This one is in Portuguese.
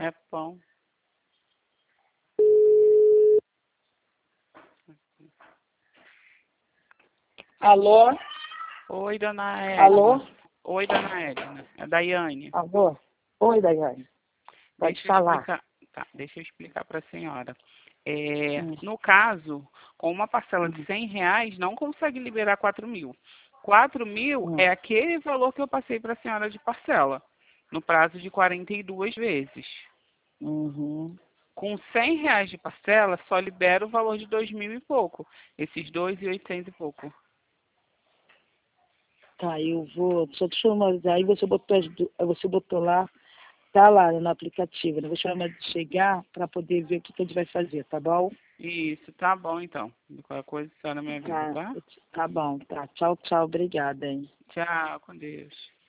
É pão. Alô? Oi, dona Alô? Edna. Oi, dona Edna. É a Daiane. Alô? Oi, Daiane. Pode Deixa eu falar. explicar. Tá, deixa eu explicar para a senhora. Hum, No caso, com uma parcela de hum, R$ 100, não consegue liberar 4.000. 4.000 hum. é aquele valor que eu passei para a senhora de parcela, no prazo de 42 vezes. Uhum. Com R$ 100 de parcela, só libera o valor de 2.000 e pouco. Esses 2.800 e pouco. Tá, eu vou. Só deixa eu analisar. Aí você botou lá, tá lá no aplicativo, né? Vou chamar de chegar para poder ver o que a gente vai fazer, tá bom? Isso, tá bom então. Qualquer coisa a senhora me avisa, Tá, tá? tá bom, tá. Tchau, tchau, obrigada, hein? Tchau, com Deus.